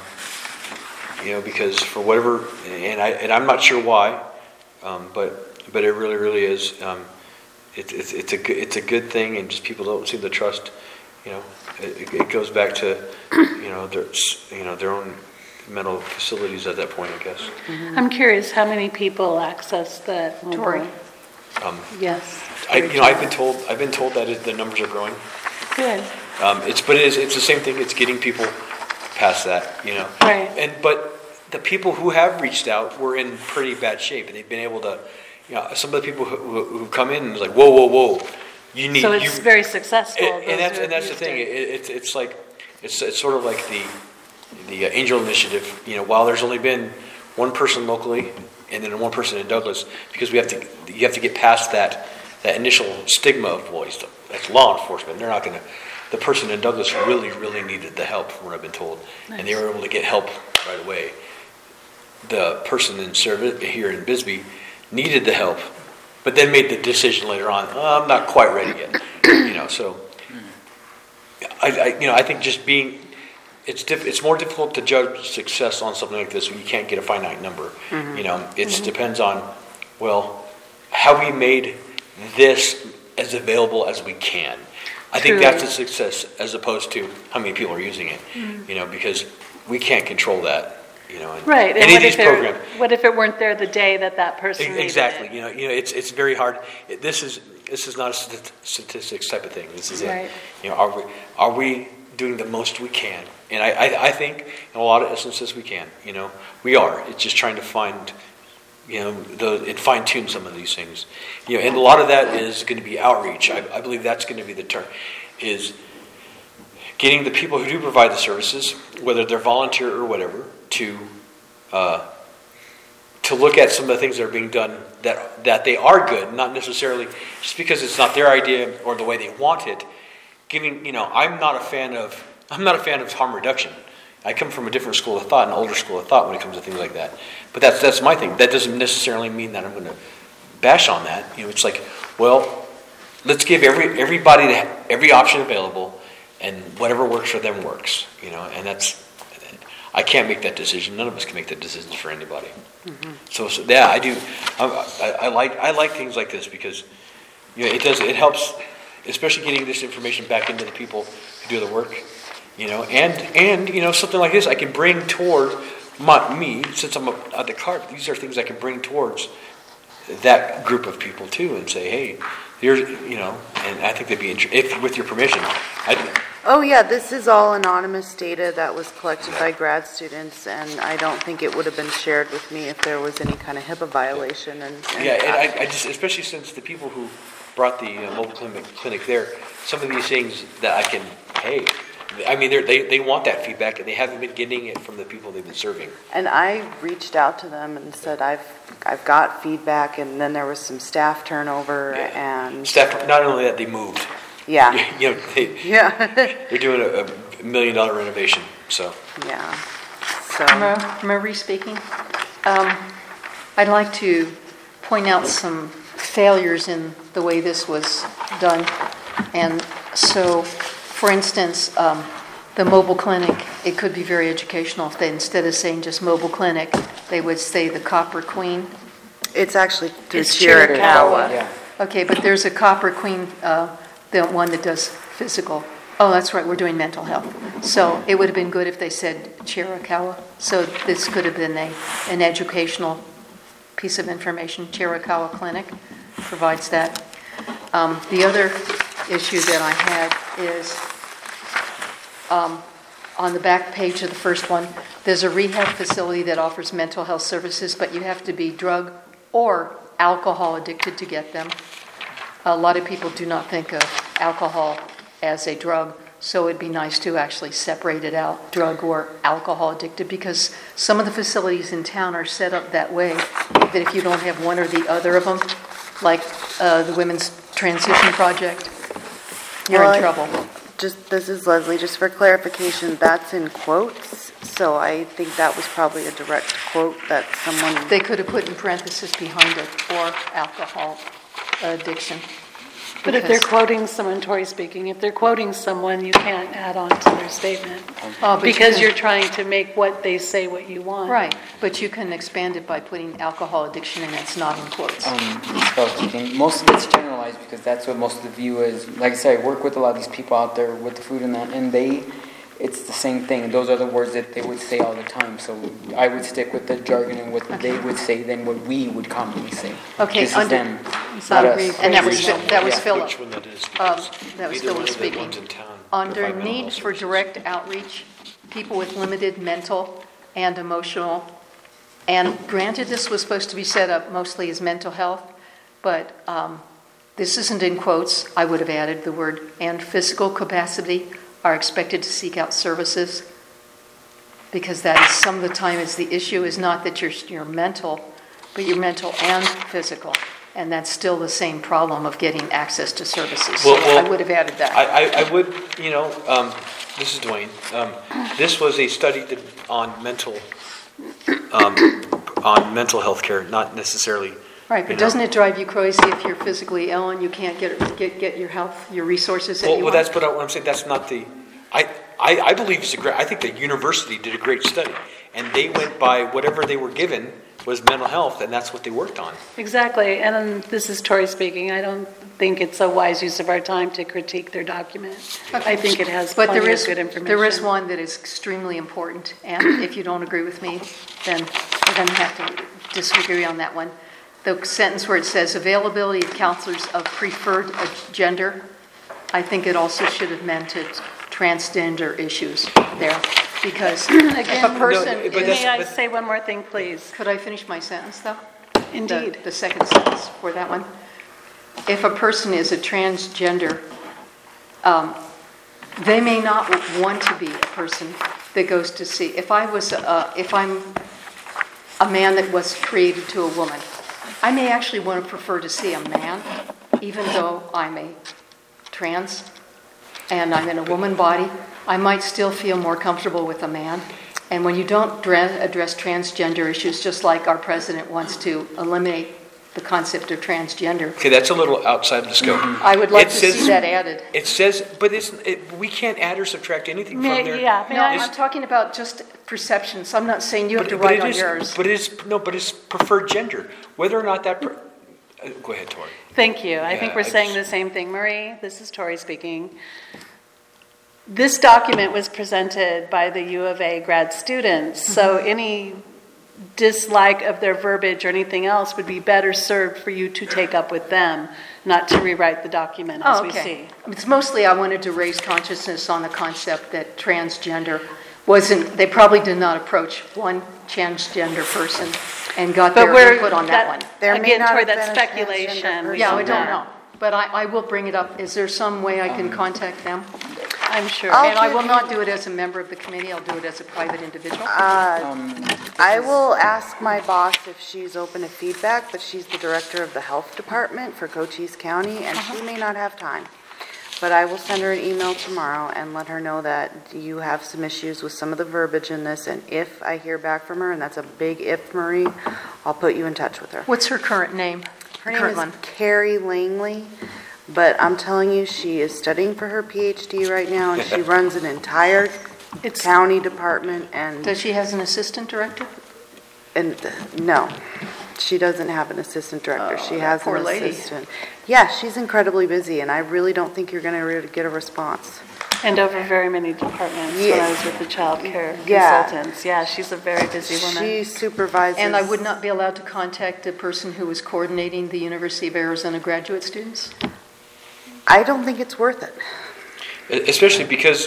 you know, because for whatever, and I and I'm not sure why, um, but but it really really is. Um, It's it's it's a good it's a good thing, and just people don't seem to trust. You know, it, it goes back to you know their you know their own mental facilities at that point, I guess.
Mm-hmm. I'm curious how many people access that mobile?
Tori.
Um,
Yes.
I you know I've been told I've been told that it, the numbers are growing.
Good.
Um, it's but it is it's the same thing. It's getting people past that. You know.
Right.
And but the people who have reached out were in pretty bad shape, and they've been able to. You know, some of the people who, who, who come in and it's like, whoa, whoa, whoa, you need.
So it's
you,
very successful.
And, and that's and that's the thing. It, it's it's like it's it's sort of like the the uh, Angel Initiative. You know, while there's only been one person locally and then one person in Douglas, because we have to you have to get past that that initial stigma of voice. That's law enforcement. They're not going to. The person in Douglas really really needed the help, from what I've been told, nice. And they were able to get help right away. The person in service here in Bisbee needed the help, but then made the decision later on, oh, I'm not quite ready yet. You know, so I, I you know I think just being it's diff, it's more difficult to judge success on something like this when you can't get a finite number. Mm-hmm. You know, it mm-hmm. depends on, well, have we made this as available as we can? I Truly. think that's a success as opposed to how many people are using it. Mm-hmm. You know, because we can't control that. You know, and
right. And
any
what
of these
if
programs.
What if it weren't there the day that that person needed
exactly?
It?
You know, you know, it's it's very hard. It, this is this is not a statistics type of thing. This is
right.
it. You know, are we are we doing the most we can? And I, I I think in a lot of instances we can. You know, we are. It's just trying to find, you know, the and fine tune some of these things. You know, and a lot of that is going to be outreach. I, I believe that's going to be the term. Is getting the people who do provide the services, whether they're volunteer or whatever, to uh, to look at some of the things that are being done that that they are good, not necessarily just because it's not their idea or the way they want it. Giving, you know, I'm not a fan of I'm not a fan of harm reduction. I come from a different school of thought, an older school of thought when it comes to things like that. But that's that's my thing. That doesn't necessarily mean that I'm going to bash on that. You know, it's like, well, let's give every everybody every option available. And whatever works for them works, you know, and that's, I can't make that decision. None of us can make that decision for anybody. Mm-hmm. So, so, yeah, I do. I, I, I like I like things like this because, you know, it does it helps, especially getting this information back into the people who do the work, you know, and and you know something like this I can bring toward my, me since I'm at the CARP. These are things I can bring towards that group of people too, and say, hey, here's, you know, and I think they'd be interested if, with your permission. I'd,
Oh yeah, this is all anonymous data that was collected by grad students, and I don't think it would have been shared with me if there was any kind of HIPAA violation. And, and
yeah, and I, I just, especially since the people who brought the uh, mobile clinic, clinic there, some of these things that I can, hey, I mean, they they want that feedback, and they haven't been getting it from the people they've been serving.
And I reached out to them and said, I've I've got feedback, and then there was some staff turnover,
yeah.
and
staff. Not only that, they moved.
Yeah,
You know, they,
yeah,
they're doing a, a million dollar renovation, so.
yeah. So,
Ma- Marie speaking. Um, I'd like to point out some failures in the way this was done. And so, for instance, um, the mobile clinic, it could be very educational if they, instead of saying just mobile clinic, they would say the Copper Queen.
it's actually through
It's
Chiricahua.
Yeah.
Okay, but there's a Copper Queen, uh, the one that does physical. Oh, that's right, we're doing mental health. So it would have been good if they said Chiricahua. So this could have been a, an educational piece of information. Chiricahua Clinic provides that. Um, the other issue that I had is um, on the back page of the first one, there's a rehab facility that offers mental health services, but you have to be drug or alcohol addicted to get them. A lot of people do not think of alcohol as a drug, so it'd be nice to actually separate it out, drug or alcohol addicted, because some of the facilities in town are set up that way, that if you don't have one or the other of them, like uh, the Women's Transition Project, you're
Well,
in
I-
trouble.
Just, this is Leslie, just for clarification, that's in quotes, so I think that was probably a direct quote that someone,
They could have put in parentheses behind it, or alcohol addiction.
But if they're
because-
quoting someone, Tori speaking, if they're quoting someone, you can't add on to their statement.
Oh, but you
Because
can-
you're trying to make what they say what you want.
Right, but you can expand it by putting alcohol addiction, and it's not in quotes.
Um, spell checking. Most of it's generalized because that's what most of the view is. Like I said, I work with a lot of these people out there with the food and that, and they, it's the same thing. Those are the words that they would say all the time. So I would stick with the jargon and what they would say than what we would commonly say.
Okay,
This is
under-
them,
so
not
I
us.
agree. And that was
Original.
Phil- that was
Yeah.
Philip.
Which one that is?
Um,
because
that was
neither one
Philip
of the
speaking.
ones in town
Under
provide mental
need
health
for
services.
direct outreach, people with limited mental and emotional, and granted, this was supposed to be set up mostly as mental health, but um, this isn't in quotes. I would have added the word, and physical capacity are expected to seek out services, because that is some of the time is the issue is not that you're, you're mental, but you're mental and physical. And that's still the same problem of getting access to services. So
Well, well,
I would have added that.
I, I, I would, you know, um, this is Dwayne. Um, this was a study that, on mental, um, on mental health care, not necessarily.
Right,
you
but
know.
doesn't it drive you crazy if you're physically ill and you can't get, get, get your health, your resources that
Well,
you
well,
want?
that's what, I, what I'm saying. That's not the. I, I, I believe it's a great. I think the university did a great study, and they went by whatever they were given was mental health, and that's what they worked on.
Exactly, and then this is Tori speaking. I don't think it's a wise use of our time to critique their document. I think it has
But
plenty
there
of
is,
good information.
there is one that is extremely important, and if you don't agree with me, then we're going to have to disagree on that one. The sentence where it says availability of counselors of preferred uh, gender, I think it also should have meant it transgender issues there, because if a person
No, but
is...
that's-
May I
but-
say one more thing, please?
Could I finish my sentence, though?
Indeed.
The, the second sentence for that one. If a person is a transgender, um, they may not want to be a person that goes to see. If I was, uh, if I'm a man that was created to a woman, I may actually want to prefer to see a man, even though I'm a trans and I'm in a woman body. I might still feel more comfortable with a man. And when you don't dre- address transgender issues, just like our president wants to eliminate the concept of transgender,
Okay, that's a little outside the scope.
I would like
It
to
says-
see that added.
It says, but it's it, we can't add or subtract anything
May-
from there.
yeah, may
No,
I-
I'm talking about just perceptions. I'm not saying you have
But,
to
but
write
it
on
is,
yours.
but it is no, but it's preferred gender. Whether or not that. Per, uh, go ahead, Tori.
Thank you. I think
Yeah,
we're
I
saying
just-
the same thing. Marie, this is Tori speaking. This document was presented by the U of A grad students, so any dislike of their verbiage or anything else would be better served for you to take up with them, not to rewrite the document as
Oh,
we
okay.
see.
It's mostly I wanted to raise consciousness on the concept that transgender wasn't, they probably did not approach one transgender person and got
But
their
we're,
input on that one.
There may
again,
not
Tori,
have
that's
been a transgender
speculation.
person.
Yeah, I
on
don't
that.
know. But I, I will bring it up. Is there some way I can contact them?
I'm sure.
I'll
And I
give
will
you-
not do it as a member of the committee. I'll do it as a private individual.
Um,
I will ask my boss if she's open to feedback, but she's the director of the health department for Cochise County, and she may not have time. but I will send her an email tomorrow and let her know that you have some issues with some of the verbiage in this, and if I hear back from her, and that's a big if, Marie, I'll put you in touch with her.
What's her current name?
Her
The
name
current
is
one.
Carrie Langley, but I'm telling you, she is studying for her P H D right now, and she runs an entire
It's-
county department, and,
Does she has an assistant director?
and, no, she doesn't have an assistant director.
Oh,
She
that
has
poor
an
lady.
assistant. Yeah, she's incredibly busy, and I really don't think you're gonna really get a response.
And over very many departments when
Yeah.
I was with the child care
Yeah.
consultants. Yeah, she's a very busy woman.
She supervises.
And I would not be allowed to contact the person who was coordinating the University of Arizona graduate students?
I don't think it's worth it.
Especially because,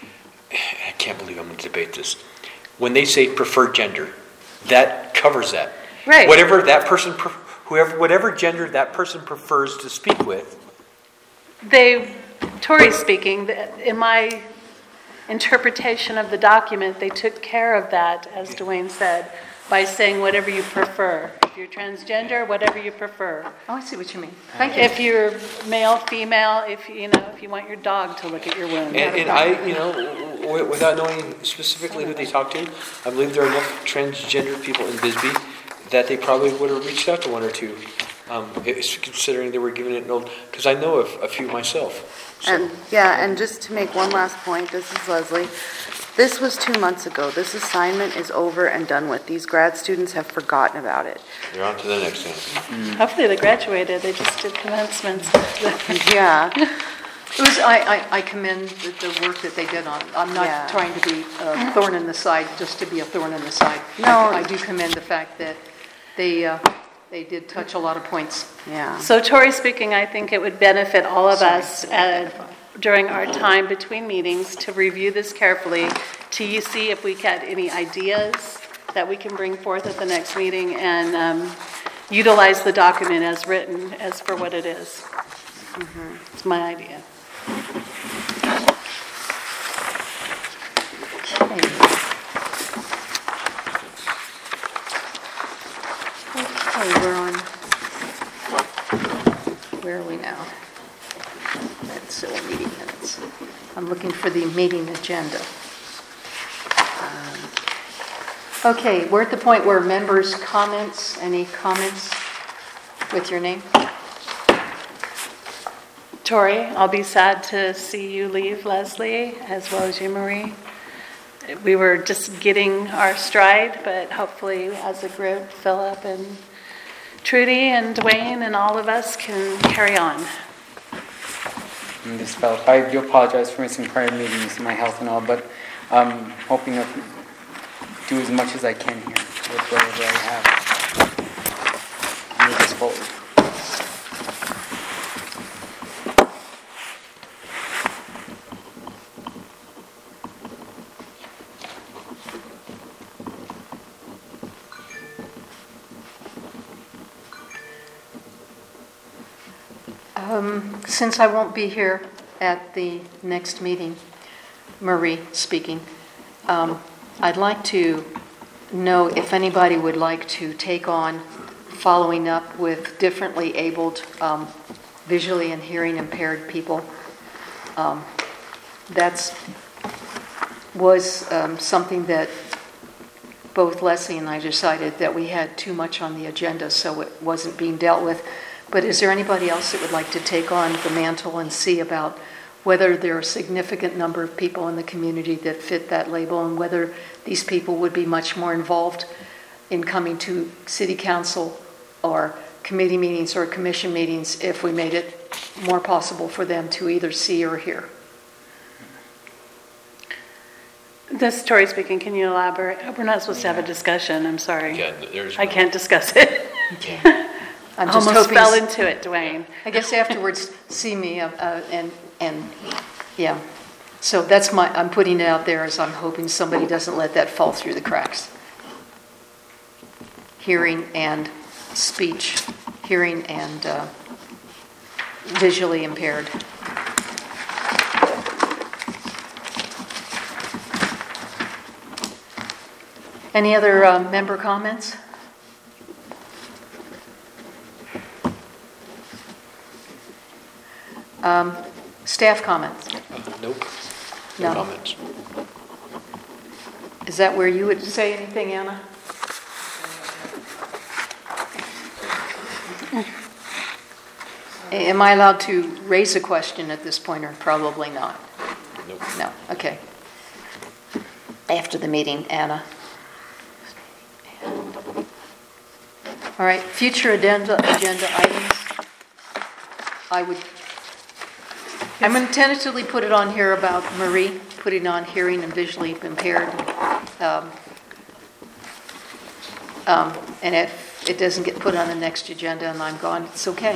I can't believe I'm going to debate this. When they say preferred gender, that covers that.
Right.
Whatever that person, pre- whoever, whatever gender that person prefers to speak with.
They, Tori speaking, th- in my interpretation of the document, they took care of that, as Dwayne said, by saying whatever you prefer. If you're transgender, whatever you prefer.
Oh, I see what you mean. Thank you.
If you're male, female, if, you know, if you want your dog to look at your wound.
And, and I, you know, w- without knowing specifically who they talked to, I believe there are enough transgender people in Bisbee that they probably would have reached out to one or two, um, it's considering they were giving it an old, because I know of a few myself. So.
And, yeah, and just to make one last point, this is Leslie. This was two months ago. This assignment is over and done with. These grad students have forgotten about it.
You're on to the next thing.
Hopefully they graduated, they just did commencements.
Yeah.
It was, I, I, I commend the, the work that they did on, I'm
Yeah.
not trying to be a thorn in the side, just to be a thorn in the side.
No.
I do commend the fact that they, uh, they did touch a lot of points.
Yeah.
So Tori speaking, I think it would benefit all of
Sorry.
us uh, during our time between meetings to review this carefully, to see if we had any ideas that we can bring forth at the next meeting, and um, utilize the document as written as for what it is. It's my idea.
Okay, we're on, where are we now? That's still meeting minutes. I'm looking for the meeting agenda. Um, Okay, we're at the point where members' comments, any comments with your name?
Tori, I'll be sad to see you leave, Leslie, as well as you, Marie. We were just getting our stride, but hopefully as a group, Philip and Trudy and Dwayne and all of us can carry on.
And this felt, I do apologize for missing prior meetings, my health and all, but I'm hoping to do as much as I can here with whatever I have. Move this forward.
Um, Since I won't be here at the next meeting, Marie speaking, um, I'd like to know if anybody would like to take on following up with differently abled, um, visually and hearing impaired people. Um, That's, was um, something that both Leslie and I decided that we had too much on the agenda, so it wasn't being dealt with. But is there anybody else that would like to take on the mantle and see about whether there are a significant number of people in the community that fit that label, and whether these people would be much more involved in coming to city council or committee meetings or commission meetings if we made it more possible for them to either see or hear?
This is Tori speaking, can you elaborate? We're not supposed to have a discussion, I'm sorry.
Yeah, there's.
I can't discuss it.
I'm just
Almost
hoping,
fell into it, Dwayne.
I guess afterwards, see me, uh, uh, and, and, yeah. So that's my, I'm putting it out there as I'm hoping somebody doesn't let that fall through the cracks. Hearing and speech, hearing and uh, visually impaired. Any other uh, member comments? Um, State Staff comments?
Nope.
No.
No comments.
Is that where you would say anything, Anna? Am I allowed to raise a question at this point, or probably not?
Nope.
No, okay. After the meeting, Anna. All right, future agenda, agenda items. I would, I'm going to tentatively put it on here about Marie, putting on hearing and visually impaired. Um, um, and if it doesn't get put on the next agenda and I'm gone, it's okay.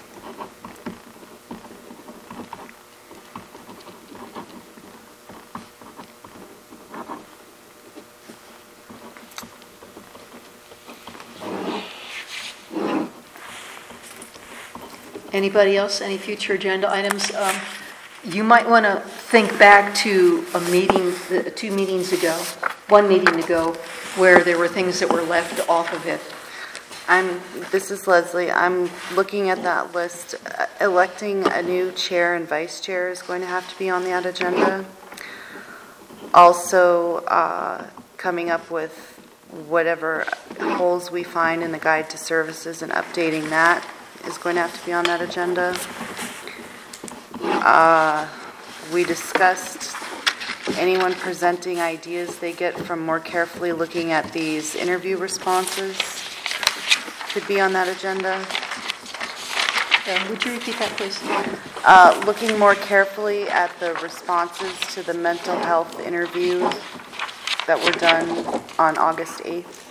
Anybody else, any future agenda items? Um, you might want to think back to a meeting, uh, two meetings ago, one meeting ago, where there were things that were left off of it.
I'm, this is Leslie. I'm looking at that list. Uh, Electing a new chair and vice chair is going to have to be on that agenda. Also, uh, coming up with whatever holes we find in the guide to services and updating that is going to have to be on that agenda. Uh, we discussed anyone presenting ideas they get from more carefully looking at these interview responses could be on that agenda.
Uh, would you repeat that, please?
Uh, looking more carefully at the responses to the mental health interviews that were done on August eighth.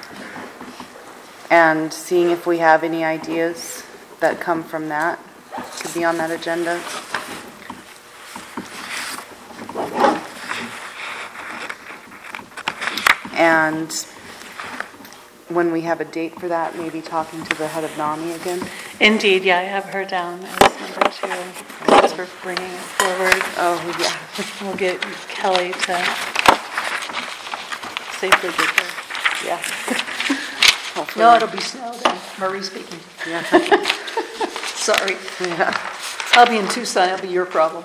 And seeing if we have any ideas that come from that could be on that agenda. And when we have a date for that, maybe talking to the head of NAMI again.
Indeed, yeah, I have her down as number two. Thanks for bringing it forward.
Oh, yeah.
We'll get Kelly to safely get there.
Yeah. Hopefully.
No, it'll be snow then. Marie speaking.
Yeah.
Sorry.
Yeah.
I'll be in Tucson. That'll be your problem.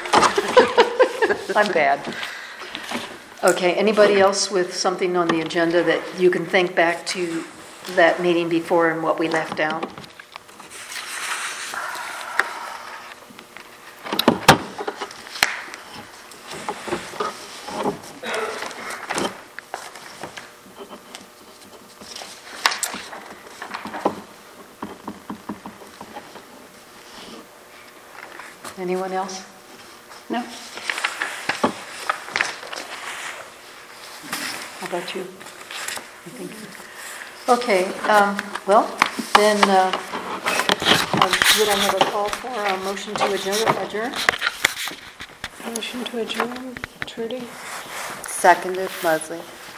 I'm bad. Okay, anybody else with something on the agenda that you can think back to that meeting before and what we left out? Anyone else?
No?
How about you? I think. Okay, um, well, then, uh, uh, would I have a call for a motion to adjourn? adjourn?
Motion to adjourn, Trudy?
Seconded, Leslie.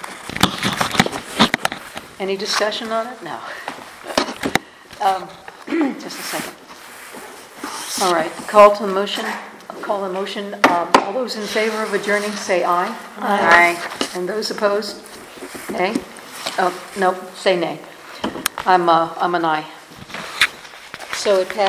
Any discussion on it? No. Um, just a second. All right, call to the motion. I'll call the motion. Um, all those in favor of adjourning, say aye.
Aye.
And those opposed? Nay? Oh, no, say nay. I'm, uh, I'm an aye. So it passes.